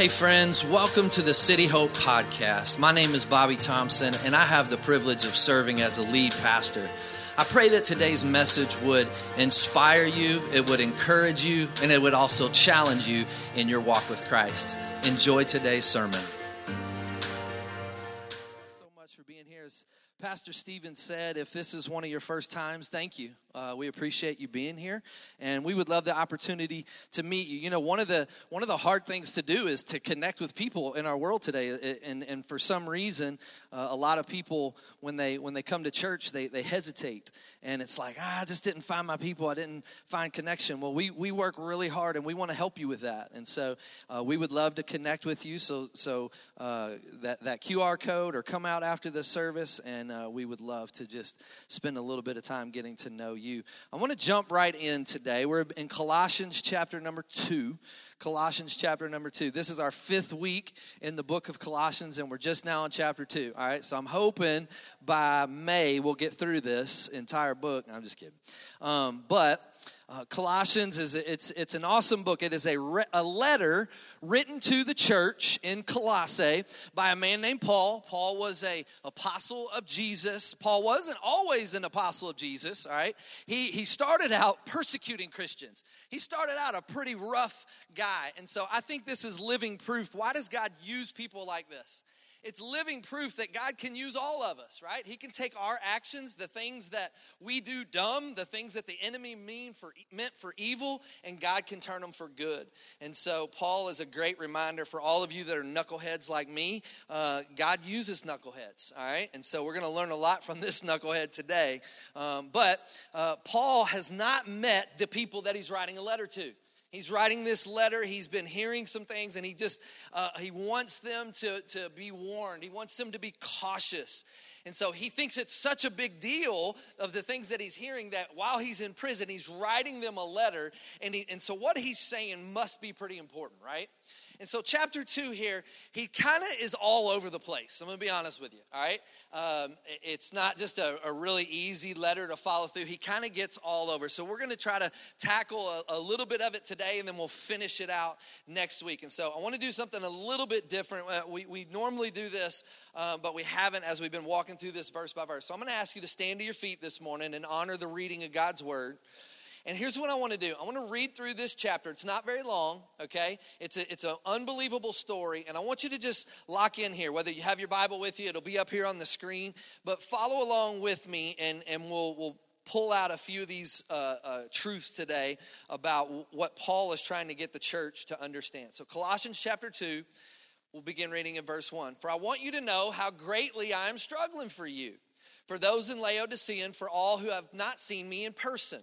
Hey friends, welcome to the City Hope Podcast. My name is Bobby Thompson, and I have the privilege of serving as a lead pastor. I pray that today's message would inspire you, it would encourage you, and it would also challenge you in your walk with Christ. Enjoy today's sermon. So much for being here. As Pastor Stephen said, if this is one of your first times, thank you. We appreciate you being here, and we would love the opportunity to meet you. You know, one of the hard things to do is to connect with people in our world today, and for some reason, a lot of people when they come to church, they hesitate, and it's like, I just didn't find my people, I didn't find connection. Well, we work really hard, and we want to help you with that, and so we would love to connect with you. So that QR code, or come out after the service, and we would love to just spend a little bit of time getting to know you. I want to jump right in today. We're in Colossians chapter number 2. Colossians chapter number 2. This is our 5th week in the book of Colossians, and we're just now in chapter 2. All right, so I'm hoping by May we'll get through this entire book. No, I'm just kidding. Colossians it's an awesome book. It is a letter written to the church in Colossae by a man named Paul. Paul was an apostle of Jesus. Paul wasn't always an apostle of Jesus, all right? He started out persecuting Christians. He started out a pretty rough guy. And so I think this is living proof. Why does God use people like this? It's living proof that God can use all of us, right? He can take our actions, the things that we do dumb, the things that the enemy meant for evil, and God can turn them for good. And so Paul is a great reminder for all of you that are knuckleheads like me. God uses knuckleheads, all right? And so we're going to learn a lot from this knucklehead today. But Paul has not met the people that he's writing a letter to. He's writing this letter. He's been hearing some things, and he wants them to be warned. He wants them to be cautious. And so he thinks it's such a big deal of the things that he's hearing that while he's in prison, he's writing them a letter. And so what he's saying must be pretty important, right? And so chapter 2 here, he kind of is all over the place. I'm going to be honest with you, all right? It's not just a really easy letter to follow through. He kind of gets all over. So we're going to try to tackle a little bit of it today, and then we'll finish it out next week. And so I want to do something a little bit different. We normally do this, but we haven't as we've been walking through this verse by verse. So I'm going to ask you to stand to your feet this morning and honor the reading of God's word. And here's what I want to do. I want to read through this chapter. It's not very long, okay? It's an unbelievable story, and I want you to just lock in here. Whether you have your Bible with you, it'll be up here on the screen. But follow along with me, and we'll pull out a few of these truths today about what Paul is trying to get the church to understand. So Colossians chapter 2, we'll begin reading in verse 1. For I want you to know how greatly I am struggling for you, for those in Laodicea, and for all who have not seen me in person.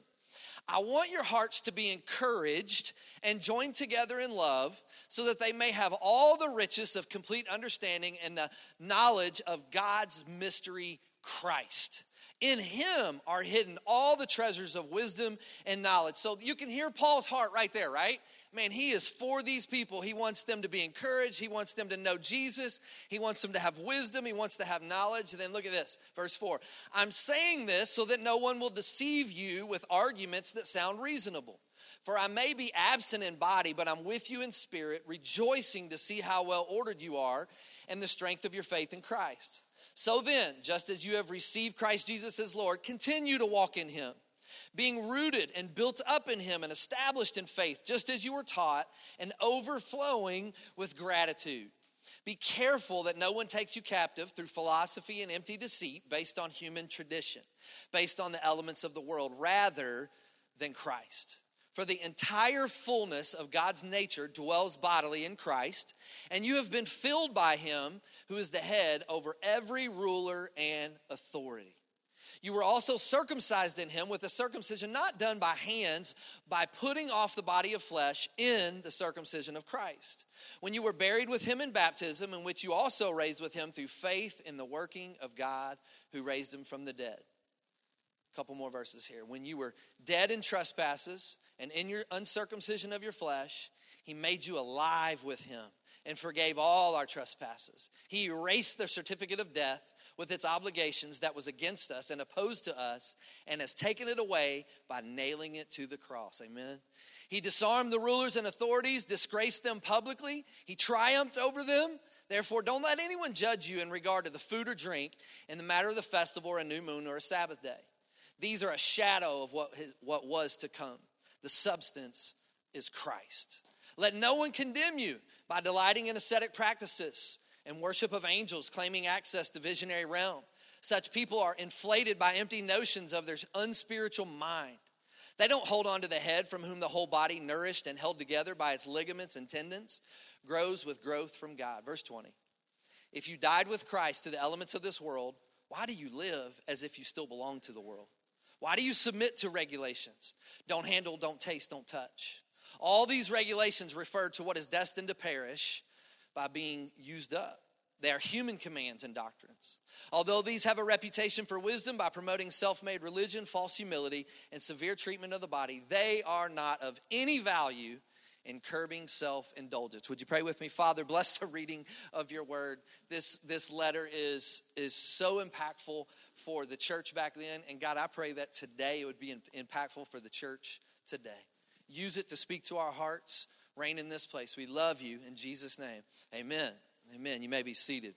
I want your hearts to be encouraged and joined together in love, so that they may have all the riches of complete understanding and the knowledge of God's mystery, Christ. In him are hidden all the treasures of wisdom and knowledge. So you can hear Paul's heart right there, right? Man, he is for these people. He wants them to be encouraged. He wants them to know Jesus. He wants them to have wisdom. He wants to have knowledge. And then look at this, verse 4. I'm saying this so that no one will deceive you with arguments that sound reasonable. For I may be absent in body, but I'm with you in spirit, rejoicing to see how well ordered you are and the strength of your faith in Christ. So then, just as you have received Christ Jesus as Lord, continue to walk in him, being rooted and built up in him and established in faith, just as you were taught, and overflowing with gratitude. Be careful that no one takes you captive through philosophy and empty deceit based on human tradition, based on the elements of the world, rather than Christ. For the entire fullness of God's nature dwells bodily in Christ, and you have been filled by him who is the head over every ruler and authority. You were also circumcised in him with a circumcision not done by hands, by putting off the body of flesh in the circumcision of Christ. When you were buried with him in baptism, in which you also raised with him through faith in the working of God who raised him from the dead. A couple more verses here. When you were dead in trespasses and in your uncircumcision of your flesh, he made you alive with him and forgave all our trespasses. He erased the certificate of death, with its obligations that was against us and opposed to us, and has taken it away by nailing it to the cross. Amen. He disarmed the rulers and authorities, disgraced them publicly. He triumphed over them. Therefore, don't let anyone judge you in regard to the food or drink in the matter of the festival or a new moon or a Sabbath day. These are a shadow of what was to come. The substance is Christ. Let no one condemn you by delighting in ascetic practices and worship of angels, claiming access to visionary realm. Such people are inflated by empty notions of their unspiritual mind. They don't hold on to the head, from whom the whole body, nourished and held together by its ligaments and tendons, grows with growth from God. Verse 20. If you died with Christ to the elements of this world, why do you live as if you still belong to the world? Why do you submit to regulations? Don't handle, don't taste, don't touch. All these regulations refer to what is destined to perish by being used up. They are human commands and doctrines. Although these have a reputation for wisdom by promoting self-made religion, false humility, and severe treatment of the body, they are not of any value in curbing self-indulgence. Would you pray with me? Father, bless the reading of your word. This letter is so impactful for the church back then. And God, I pray that today it would be impactful for the church today. Use it to speak to our hearts. Reign in this place. We love you in Jesus' name. Amen. Amen. You may be seated.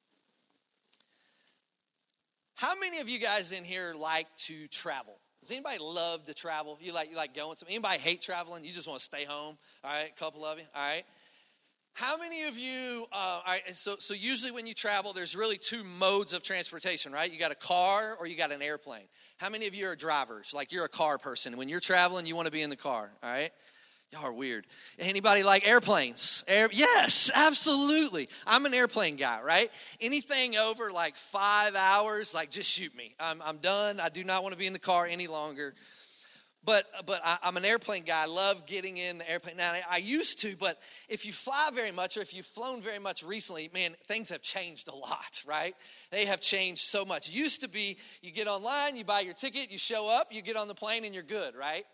How many of you guys in here like to travel? Does anybody love to travel? You like going somewhere? Anybody hate traveling? You just want to stay home? All right, a couple of you. All right. How many of you, all right, so usually when you travel, there's really two modes of transportation, right? You got a car or you got an airplane. How many of you are drivers? Like you're a car person. When you're traveling, you want to be in the car, all right? Y'all are weird. Anybody like airplanes? Yes, absolutely. I'm an airplane guy, right? Anything over like 5 hours, like just shoot me. I'm done. I do not want to be in the car any longer. But I'm an airplane guy. I love getting in the airplane. Now, I used to, but if you fly very much or if you've flown very much recently, man, things have changed a lot, right? They have changed so much. It used to be you get online, you buy your ticket, you show up, you get on the plane, and you're good, right?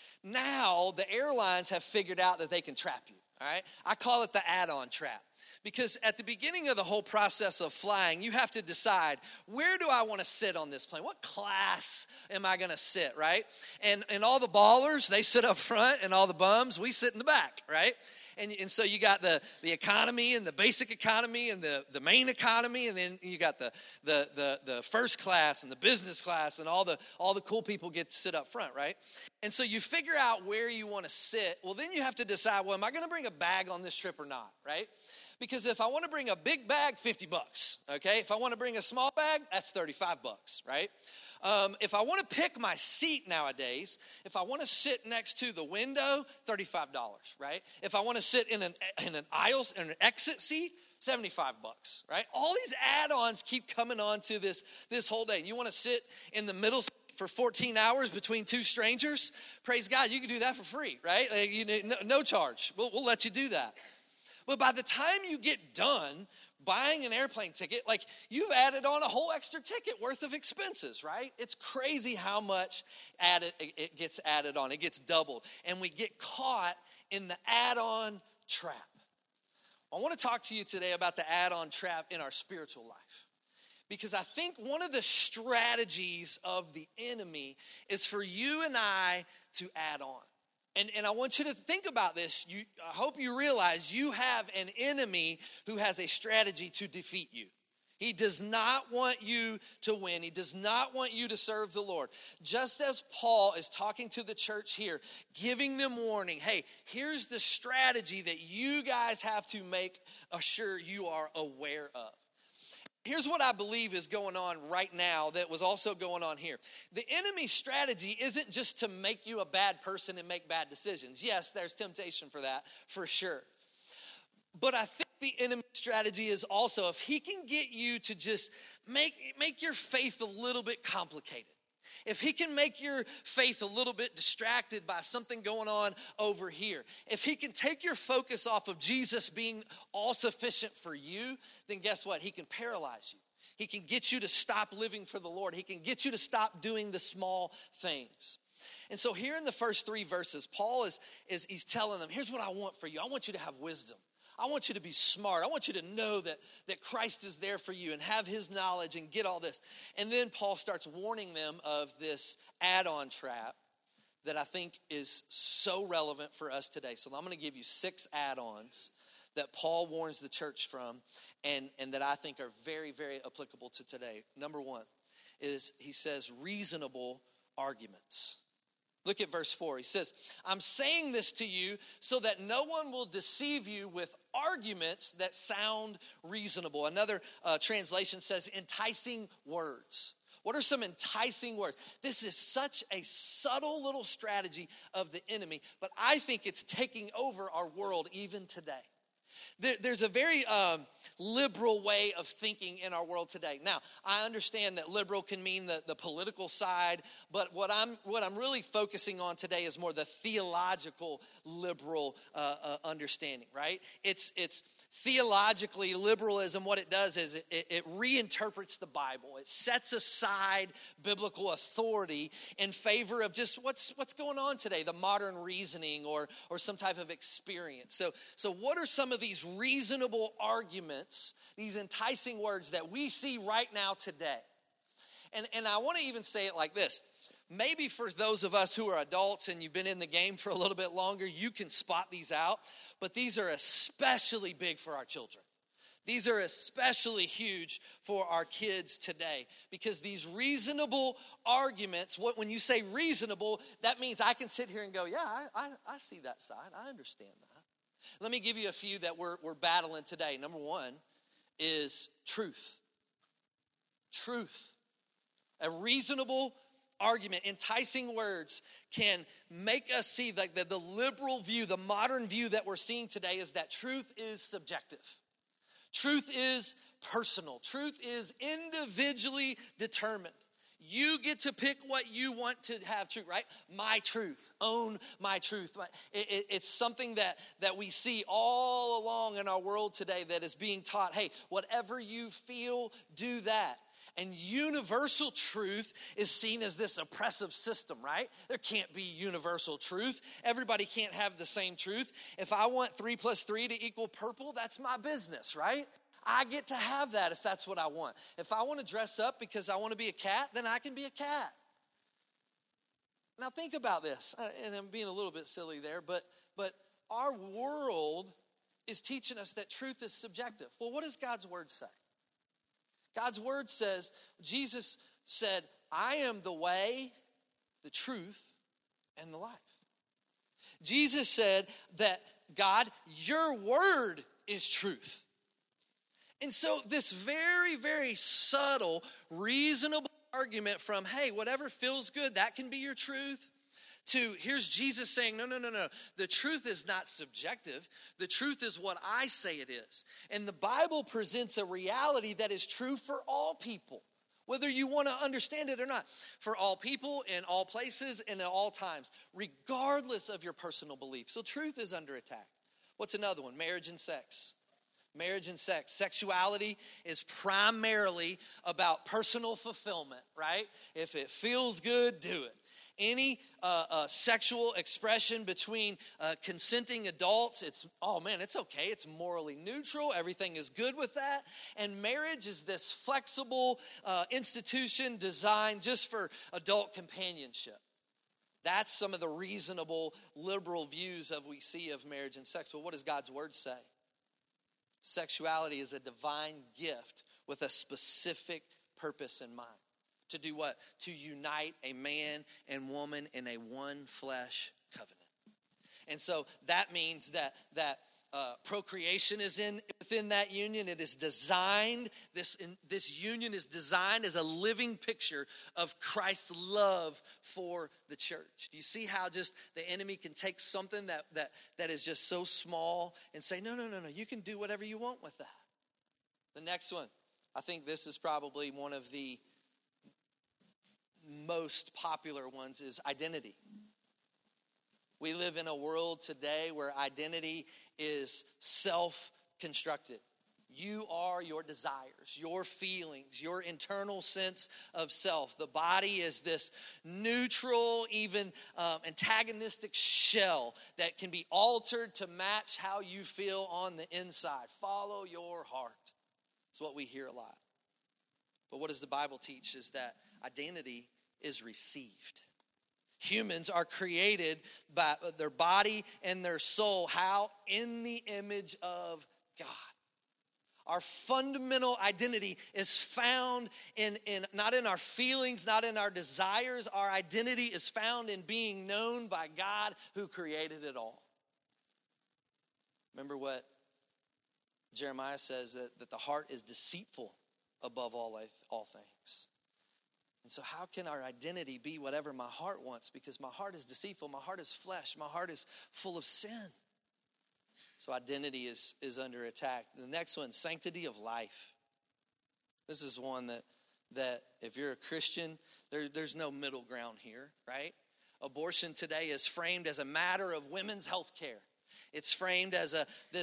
Now, the airlines have figured out that they can trap you, all right? I call it the add-on trap. Because at the beginning of the whole process of flying, you have to decide, where do I want to sit on this plane? What class am I going to sit, right? And all the ballers, they sit up front, and all the bums, we sit in the back, right? And so you got the economy and the basic economy and the main economy, and then you got the first class and the business class, and all the cool people get to sit up front, right? And so you figure out where you want to sit. Well, then you have to decide, well, am I going to bring a bag on this trip or not, right? Because if I want to bring a big bag, $50, okay? If I want to bring a small bag, that's $35, right? If I want to pick my seat nowadays, if I want to sit next to the window, $35, right? If I want to sit in an aisle, in an exit seat, $75, right? All these add-ons keep coming on to this whole day. You want to sit in the middle for 14 hours between two strangers? Praise God, you can do that for free, right? Like, no charge. We'll let you do that. But by the time you get done buying an airplane ticket, like you've added on a whole extra ticket worth of expenses, right? It's crazy how much it gets added on. It gets doubled. And we get caught in the add-on trap. I want to talk to you today about the add-on trap in our spiritual life. Because I think one of the strategies of the enemy is for you and I to add on. And I want you to think about this. I hope you realize you have an enemy who has a strategy to defeat you. He does not want you to win. He does not want you to serve the Lord. Just as Paul is talking to the church here, giving them warning, hey, here's the strategy that you guys have to make sure you are aware of. Here's what I believe is going on right now that was also going on here. The enemy's strategy isn't just to make you a bad person and make bad decisions. Yes, there's temptation for that, for sure. But I think the enemy's strategy is also, if he can get you to just make your faith a little bit complicated. If he can make your faith a little bit distracted by something going on over here, if he can take your focus off of Jesus being all sufficient for you, then guess what? He can paralyze you. He can get you to stop living for the Lord. He can get you to stop doing the small things. And so here in the first 3 verses, Paul is he's telling them, here's what I want for you. I want you to have wisdom. I want you to be smart. I want you to know that Christ is there for you and have his knowledge and get all this. And then Paul starts warning them of this add-on trap that I think is so relevant for us today. So I'm going to give you 6 add-ons that Paul warns the church from and that I think are very, very applicable to today. Number 1 is he says reasonable arguments. Look at verse 4. He says, I'm saying this to you so that no one will deceive you with arguments that sound reasonable. Another translation says enticing words. What are some enticing words? This is such a subtle little strategy of the enemy, but I think it's taking over our world even today. There's a very liberal way of thinking in our world today. Now, I understand that liberal can mean the political side, but what I'm really focusing on today is more the theological liberal understanding, right? It's theologically liberalism. What it does is it reinterprets the Bible. It sets aside biblical authority in favor of just what's going on today, the modern reasoning or some type of experience. So what are some of these reasonable arguments, these enticing words that we see right now today? And I want to even say it like this. Maybe for those of us who are adults and you've been in the game for a little bit longer, you can spot these out, but these are especially big for our children. These are especially huge for our kids today because these reasonable arguments, when you say reasonable, that means I can sit here and go, yeah, I see that side. I understand that. Let me give you a few that we're battling today. Number 1 is truth. Truth. A reasonable argument, enticing words can make us see like the liberal view, the modern view that we're seeing today is that truth is subjective. Truth is personal. Truth is individually determined. You get to pick what you want to have true, right? My truth. Own my truth. It's something that we see all along in our world today that is being taught, hey, whatever you feel, do that. And universal truth is seen as this oppressive system, right? There can't be universal truth. Everybody can't have the same truth. If I want 3 + 3 to equal purple, that's my business, right? I get to have that if that's what I want. If I want to dress up because I want to be a cat, then I can be a cat. Now think about this, and I'm being a little bit silly there, but our world is teaching us that truth is subjective. Well, what does God's word say? God's word says, Jesus said, I am the way, the truth, and the life. Jesus said that, God, your word is truth. And so this very, very subtle, reasonable argument from, hey, whatever feels good, that can be your truth, to here's Jesus saying, no. The truth is not subjective. The truth is what I say it is. And the Bible presents a reality that is true for all people, whether you want to understand it or not. For all people, in all places, and at all times, regardless of your personal belief. So truth is under attack. What's another one? Marriage and sex. Marriage and sex. Sexuality is primarily about personal fulfillment, right? If it feels good, do it. Any sexual expression between consenting adults, it's okay. It's morally neutral. Everything is good with that. And marriage is this flexible institution designed just for adult companionship. That's some of the reasonable liberal views we see of marriage and sex. Well, what does God's word say? Sexuality is a divine gift with a specific purpose in mind. To do what? To unite a man and woman in a one flesh covenant. And so that means that procreation is within that union. It is designed, this union is designed as a living picture of Christ's love for the church. Do you see how just the enemy can take something that is just so small and say, no, you can do whatever you want with that. The next one, I think this is probably one of the most popular ones, is identity. We live in a world today where identity is self-constructed. You are your desires, your feelings, your internal sense of self. The body is this neutral, even antagonistic shell that can be altered to match how you feel on the inside. Follow your heart. It's what we hear a lot. But what does the Bible teach is that identity is received. Humans are created by their body and their soul. How? In the image of God. Our fundamental identity is found in not in our feelings, not in our desires. Our identity is found in being known by God who created it all. Remember what Jeremiah says, that the heart is deceitful above all things. And so how can our identity be whatever my heart wants? Because my heart is deceitful, my heart is flesh, my heart is full of sin. So identity is under attack. The next one, sanctity of life. This is one that if you're a Christian, there's no middle ground here, right? Abortion today is framed as a matter of women's health care. It's framed as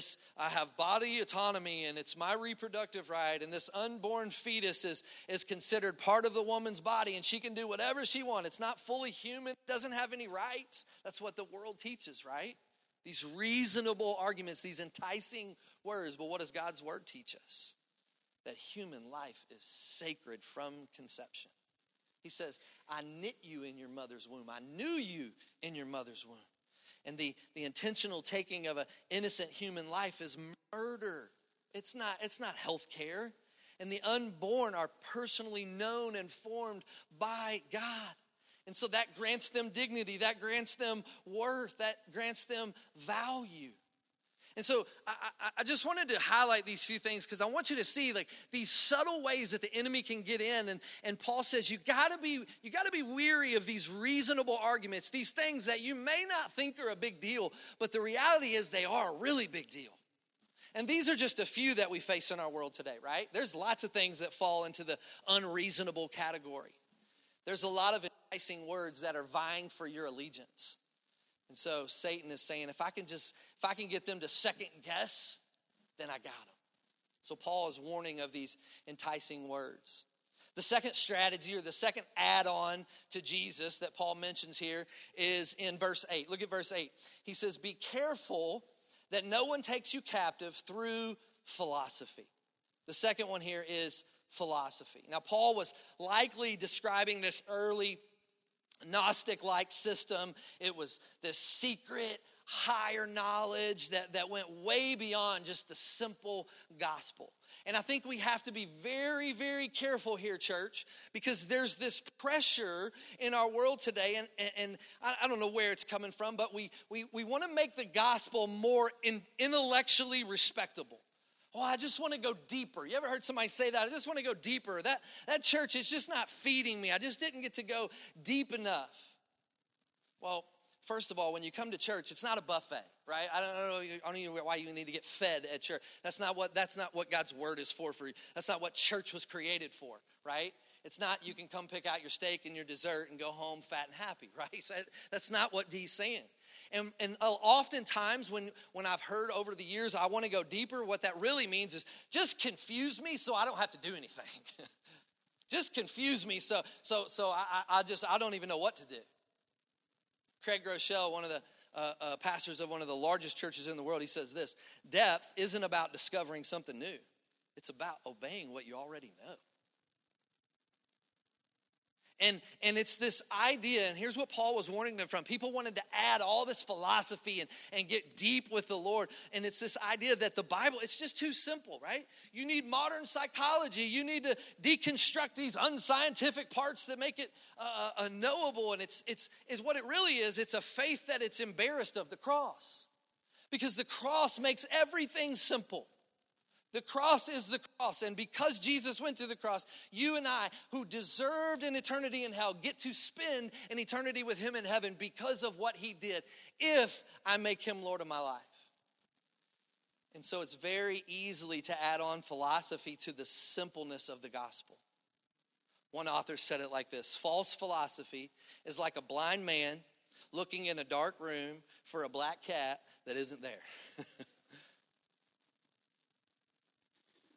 I have body autonomy and it's my reproductive right, and this unborn fetus is considered part of the woman's body and she can do whatever she wants. It's not fully human, doesn't have any rights. That's what the world teaches, right? These reasonable arguments, these enticing words. But what does God's word teach us? That human life is sacred from conception. He says, I knit you in your mother's womb. I knew you in your mother's womb. And the intentional taking of an innocent human life is murder. It's not health care. And the unborn are personally known and formed by God. And so that grants them dignity, that grants them worth, that grants them value. And so I just wanted to highlight these few things because I want you to see like these subtle ways that the enemy can get in. And Paul says you gotta be weary of these reasonable arguments, these things that you may not think are a big deal, but the reality is they are a really big deal. And these are just a few that we face in our world today, right? There's lots of things that fall into the unreasonable category. There's a lot of enticing words that are vying for your allegiance. And so Satan is saying, if I can get them to second guess, then I got them. So Paul is warning of these enticing words. The second strategy or the second add-on to Jesus that Paul mentions here is in verse 8. Look at verse 8. He says, be careful that no one takes you captive through philosophy. The second one here is philosophy. Now, Paul was likely describing this early Gnostic-like system. It was this secret, higher knowledge that went way beyond just the simple gospel. And I think we have to be very, very careful here, church, because there's this pressure in our world today, and I don't know where it's coming from, but we want to make the gospel more intellectually respectable. Oh, I just want to go deeper. You ever heard somebody say that? I just want to go deeper. That church is just not feeding me. I just didn't get to go deep enough. Well, first of all, when you come to church, it's not a buffet, right? I don't know why you need to get fed at church. That's not what God's word is for you. That's not what church was created for, right? It's not you can come pick out your steak and your dessert and go home fat and happy, right? That's not what he's saying. And oftentimes when I've heard over the years, I want to go deeper, what that really means is just confuse me so I don't have to do anything. Just confuse me so I don't even know what to do. Craig Groeschel, one of the pastors of one of the largest churches in the world, he says this: depth isn't about discovering something new. It's about obeying what you already know. And it's this idea, and here's what Paul was warning them from. People wanted to add all this philosophy and get deep with the Lord. And it's this idea that the Bible, it's just too simple, right? You need modern psychology. You need to deconstruct these unscientific parts that make it knowable. And it's what it really is. It's a faith that it's embarrassed of the cross. Because the cross makes everything simple. The cross is the cross, and because Jesus went to the cross, you and I, who deserved an eternity in hell, get to spend an eternity with him in heaven because of what he did, if I make him Lord of my life. And so it's very easily to add on philosophy to the simpleness of the gospel. One author said it like this: false philosophy is like a blind man looking in a dark room for a black cat that isn't there.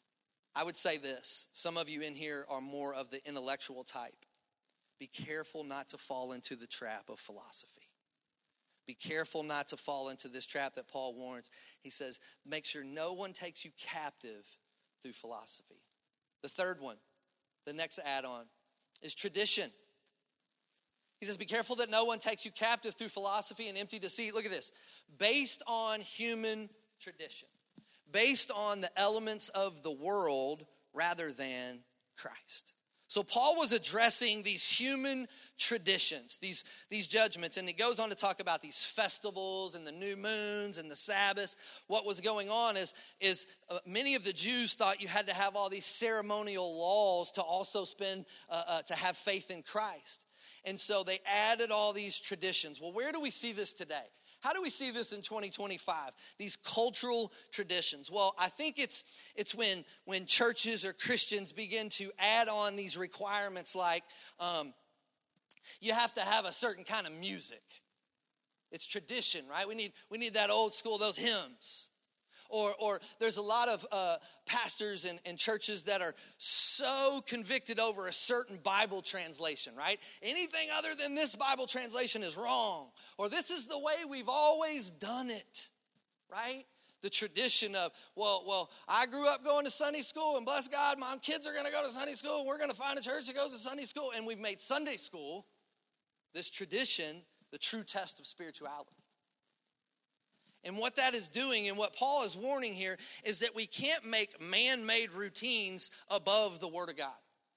I would say this. Some of you in here are more of the intellectual type. Be careful not to fall into the trap of philosophy. Be careful not to fall into this trap that Paul warns. He says, make sure no one takes you captive through philosophy. The third one, the next add-on, is tradition. He says, be careful that no one takes you captive through philosophy and empty deceit. Look at this. Based on human tradition. Based on the elements of the world rather than Christ. So Paul was addressing these human traditions, these judgments, and he goes on to talk about these festivals and the new moons and the Sabbaths. What was going on is many of the Jews thought you had to have all these ceremonial laws to also to have faith in Christ. And so they added all these traditions. Well, where do we see this today? How do we see this in 2025? These cultural traditions. Well, I think it's when churches or Christians begin to add on these requirements like you have to have a certain kind of music. It's tradition, right? We need that old school, those hymns. Or there's a lot of pastors and churches that are so convicted over a certain Bible translation, right? Anything other than this Bible translation is wrong. Or this is the way we've always done it, right? The tradition of, well, I grew up going to Sunday school, and bless God, my kids are going to go to Sunday school, and we're going to find a church that goes to Sunday school. And we've made Sunday school, this tradition, the true test of spirituality. And what that is doing and what Paul is warning here is that we can't make man-made routines above the Word of God.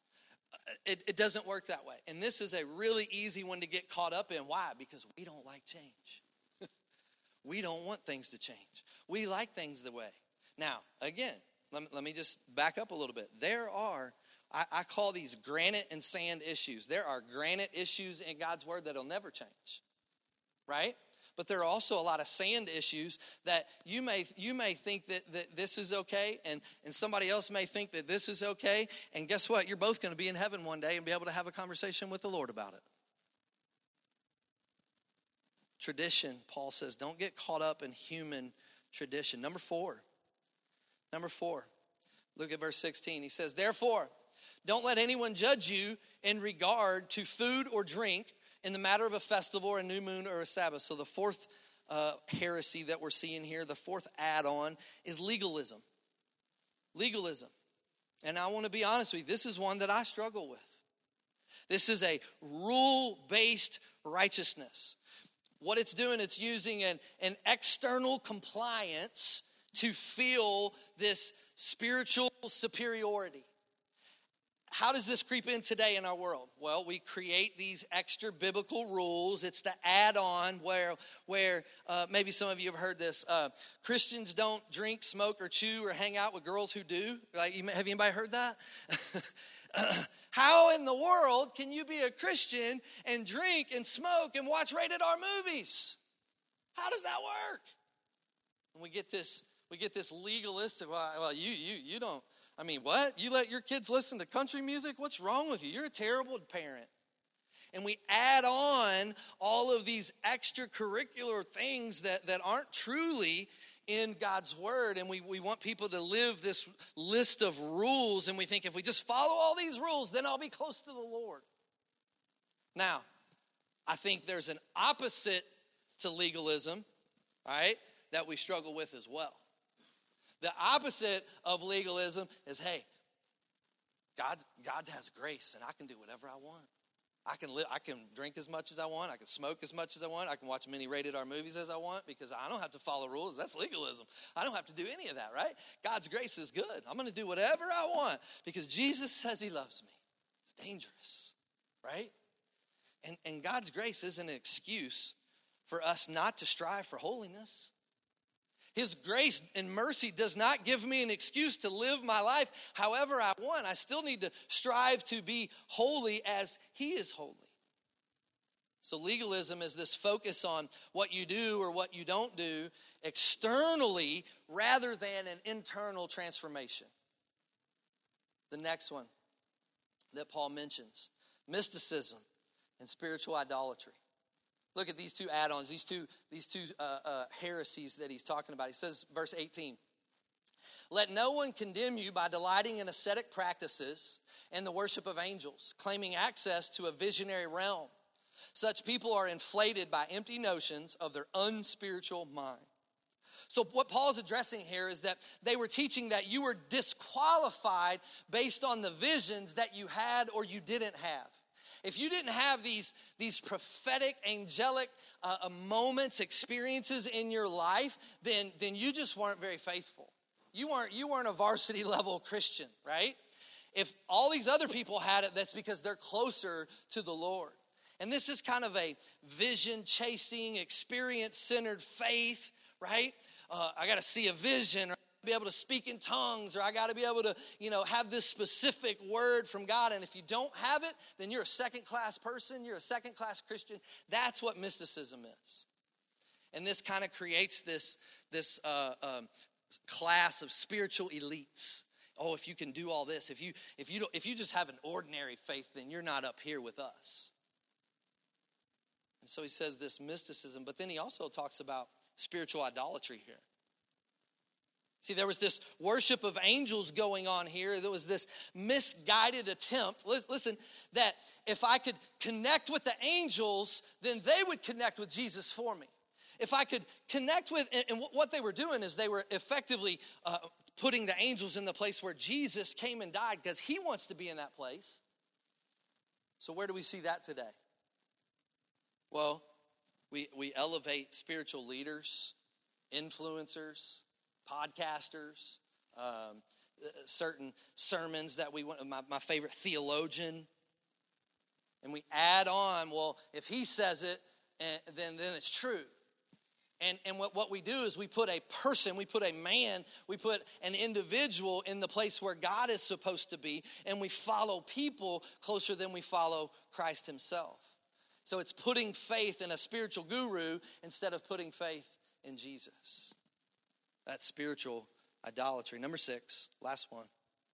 It doesn't work that way. And this is a really easy one to get caught up in. Why? Because we don't like change. We don't want things to change. We like things the way. Now, again, let me just back up a little bit. There are, I call these granite and sand issues. There are granite issues in God's Word that will never change, right? But there are also a lot of sand issues that you may think that this is okay, and somebody else may think that this is okay. And guess what? You're both going to be in heaven one day and be able to have a conversation with the Lord about it. Tradition, Paul says, don't get caught up in human tradition. Number four, look at verse 16. He says, therefore, don't let anyone judge you in regard to food or drink, in the matter of a festival or a new moon or a Sabbath. So the fourth heresy that we're seeing here, the fourth add-on, is legalism. Legalism. And I want to be honest with you, this is one that I struggle with. This is a rule-based righteousness. What it's doing, it's using an external compliance to feel this spiritual superiority. How does this creep in today in our world? Well, we create these extra biblical rules. It's the add-on where maybe some of you have heard this. Christians don't drink, smoke, or chew, or hang out with girls who do. Like, have anybody heard that? How in the world can you be a Christian and drink and smoke and watch rated R movies? How does that work? And we get this legalistic. Well, you don't. I mean, what? You let your kids listen to country music? What's wrong with you? You're a terrible parent. And we add on all of these extracurricular things that aren't truly in God's Word. And we want people to live this list of rules. And we think if we just follow all these rules, then I'll be close to the Lord. Now, I think there's an opposite to legalism, right, that we struggle with as well. The opposite of legalism is, hey, God has grace, and I can do whatever I want. I can drink as much as I want. I can smoke as much as I want. I can watch many rated R movies as I want because I don't have to follow rules. That's legalism. I don't have to do any of that, right? God's grace is good. I'm going to do whatever I want because Jesus says he loves me. It's dangerous, right? And God's grace isn't an excuse for us not to strive for holiness. His grace and mercy does not give me an excuse to live my life however I want. I still need to strive to be holy as he is holy. So legalism is this focus on what you do or what you don't do externally rather than an internal transformation. The next one that Paul mentions, mysticism and spiritual idolatry. Look at these two add-ons, these two heresies that he's talking about. He says, verse 18, Let no one condemn you by delighting in ascetic practices and the worship of angels, claiming access to a visionary realm. Such people are inflated by empty notions of their unspiritual mind. So what Paul's addressing here is that they were teaching that you were disqualified based on the visions that you had or you didn't have. If you didn't have these prophetic, angelic moments, experiences in your life, then you just weren't very faithful. You weren't a varsity level Christian, right? If all these other people had it, that's because they're closer to the Lord. And this is kind of a vision-chasing, experience-centered faith, right? I got to see a vision, or be able to speak in tongues, or I got to be able to, have this specific word from God. And if you don't have it, then you're a second-class person. You're a second-class Christian. That's what mysticism is. And this kind of creates this class of spiritual elites. Oh, if you can do all this, if you just have an ordinary faith, then you're not up here with us. And so he says this mysticism, but then he also talks about spiritual idolatry here. See, there was this worship of angels going on here. There was this misguided attempt, listen, that if I could connect with the angels, then they would connect with Jesus for me. If I could connect with, and what they were doing is they were effectively putting the angels in the place where Jesus came and died, because he wants to be in that place. So where do we see that today? Well, we elevate spiritual leaders, influencers, podcasters, certain sermons that we want, my favorite theologian, and we add on, well, if he says it, then it's true. And what we do is we put a person, we put a man, we put an individual in the place where God is supposed to be, and we follow people closer than we follow Christ himself. So it's putting faith in a spiritual guru instead of putting faith in Jesus. That's spiritual idolatry. Number 6, last one.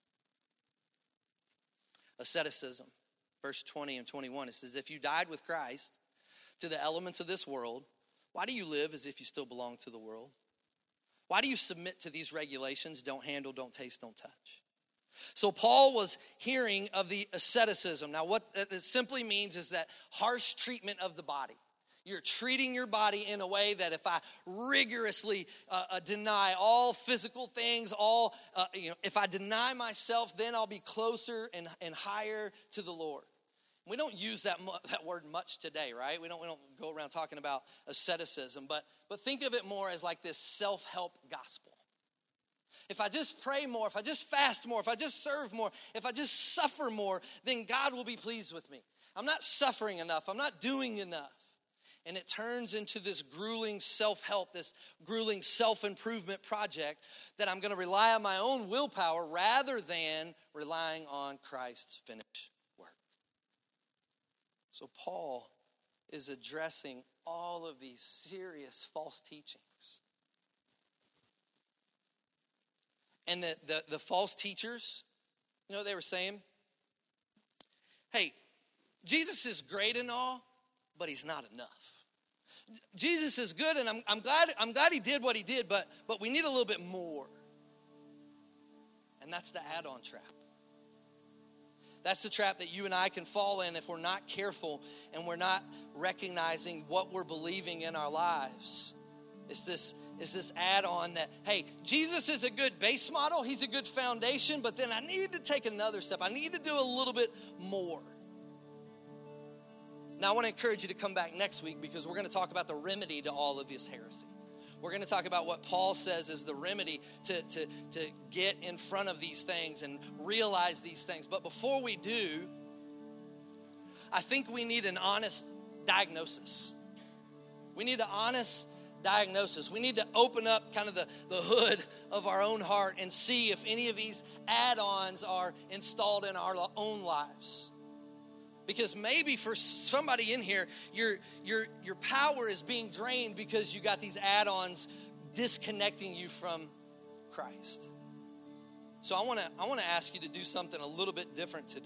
Asceticism. Verse 20 and 21, it says, if you died with Christ to the elements of this world, why do you live as if you still belong to the world? Why do you submit to these regulations? Don't handle, don't taste, don't touch. So Paul was hearing of the asceticism. Now what it simply means is that harsh treatment of the body. You're treating your body in a way that if I rigorously deny all physical things, if I deny myself, then I'll be closer and higher to the Lord. We don't use that word much today, right? We don't go around talking about asceticism, but think of it more as like this self-help gospel. If I just pray more, if I just fast more, if I just serve more, if I just suffer more, then God will be pleased with me. I'm not suffering enough. I'm not doing enough. And it turns into this grueling self-help, this grueling self-improvement project that I'm going to rely on my own willpower rather than relying on Christ's finished work. So Paul is addressing all of these serious false teachings. And the false teachers, you know what they were saying? Hey, Jesus is great and all, but he's not enough. Jesus is good, and I'm glad he did what he did, but we need a little bit more. And that's the add-on trap. That's the trap that you and I can fall in if we're not careful and we're not recognizing what we're believing in our lives. It's this add-on that, hey, Jesus is a good base model, he's a good foundation, but then I need to take another step. I need to do a little bit more. Now, I want to encourage you to come back next week because we're going to talk about the remedy to all of this heresy. We're going to talk about what Paul says is the remedy to get in front of these things and realize these things. But before we do, I think we need an honest diagnosis. We need an honest diagnosis. We need to open up kind of the hood of our own heart and see if any of these add-ons are installed in our own lives. Because maybe for somebody in here, your power is being drained because you got these add-ons disconnecting you from Christ. So I want to ask you to do something a little bit different today.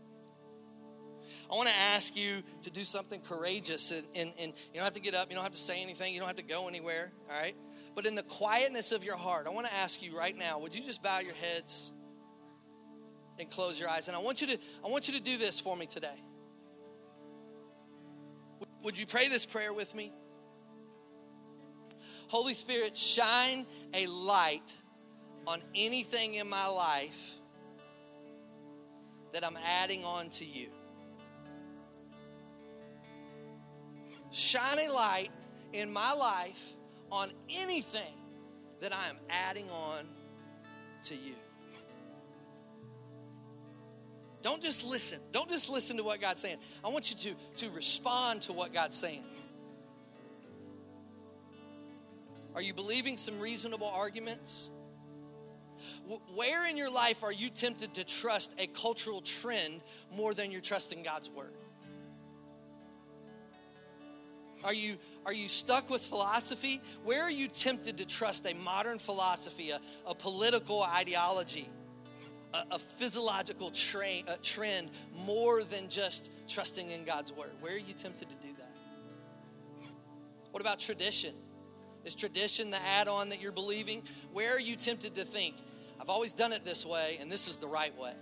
I want to ask you to do something courageous, and you don't have to get up, you don't have to say anything, you don't have to go anywhere, all right? But in the quietness of your heart, I want to ask you right now, would you just bow your heads and close your eyes? And I want you to do this for me today. Would you pray this prayer with me? Holy Spirit, shine a light on anything in my life that I'm adding on to you. Shine a light in my life on anything that I am adding on to you. Don't just listen. Don't just listen to what God's saying. I want you to respond to what God's saying. Are you believing some reasonable arguments? Where in your life are you tempted to trust a cultural trend more than you're trusting God's word? Are you stuck with philosophy? Where are you tempted to trust a modern philosophy, a political ideology, a physiological trend more than just trusting in God's word? Where are you tempted to do that? What about tradition? Is tradition the add-on that you're believing? Where are you tempted to think, I've always done it this way and this is the right way?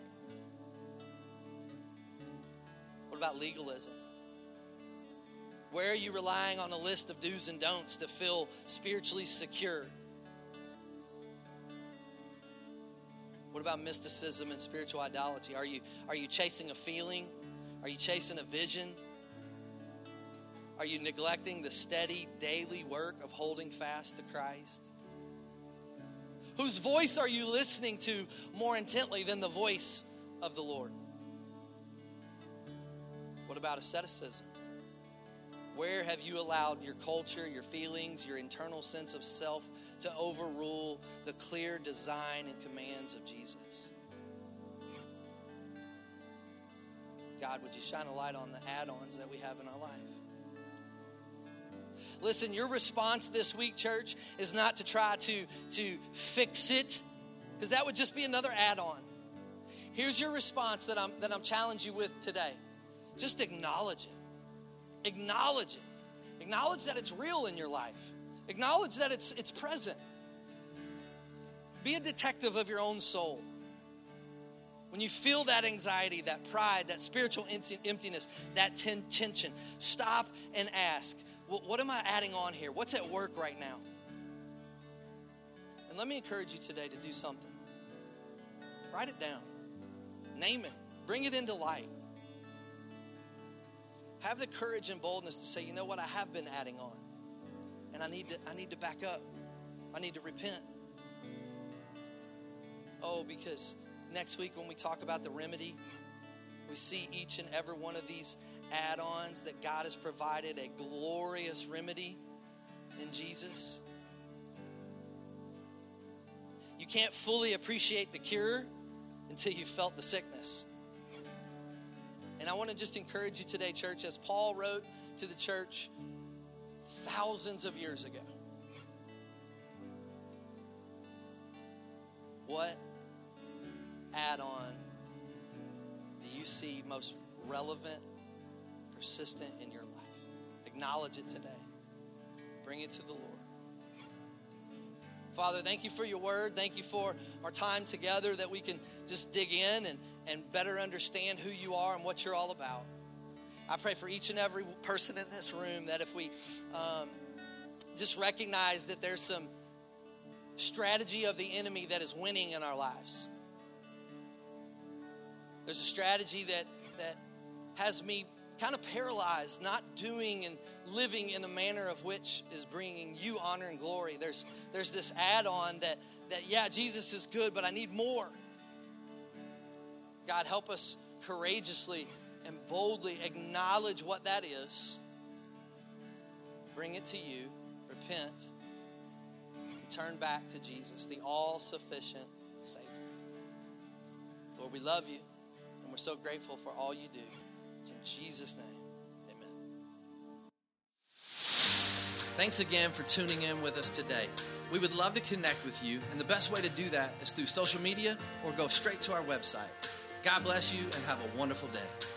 What about legalism? Where are you relying on a list of do's and don'ts to feel spiritually secure? What about mysticism and spiritual idolatry? Are you chasing a feeling? Are you chasing a vision? Are you neglecting the steady daily work of holding fast to Christ? Whose voice are you listening to more intently than the voice of the Lord? What about asceticism? Where have you allowed your culture, your feelings, your internal sense of self to overrule the clear design and commands of Jesus? God, would you shine a light on the add-ons that we have in our life? Listen, your response this week, church, is not to try to fix it, because that would just be another add-on. Here's your response that I'm challenging you with today. Just acknowledge it. Acknowledge it. Acknowledge that it's real in your life. Acknowledge that it's present. Be a detective of your own soul. When you feel that anxiety, that pride, that spiritual emptiness, that tension, stop and ask, well, what am I adding on here? What's at work right now? And let me encourage you today to do something. Write it down. Name it. Bring it into light. Have the courage and boldness to say, you know what, I have been adding on. And I need to back up. I need to repent. Oh, because next week when we talk about the remedy, we see each and every one of these add-ons that God has provided a glorious remedy in Jesus. You can't fully appreciate the cure until you've felt the sickness. And I want to just encourage you today, church, as Paul wrote to the church thousands of years ago. What add-on do you see most relevant, persistent in your life? Acknowledge it today. Bring it to the Lord. Father, thank you for your word. Thank you for our time together that we can just dig in and better understand who you are and what you're all about. I pray for each and every person in this room that if we just recognize that there's some strategy of the enemy that is winning in our lives. There's a strategy that has me kind of paralyzed, not doing and living in a manner of which is bringing you honor and glory. There's this add-on that yeah, Jesus is good, but I need more. God, help us courageously and boldly acknowledge what that is. Bring it to you, repent, and turn back to Jesus, the all-sufficient Savior. Lord, we love you, and we're so grateful for all you do. It's in Jesus' name, amen. Thanks again for tuning in with us today. We would love to connect with you, and the best way to do that is through social media or go straight to our website. God bless you and have a wonderful day.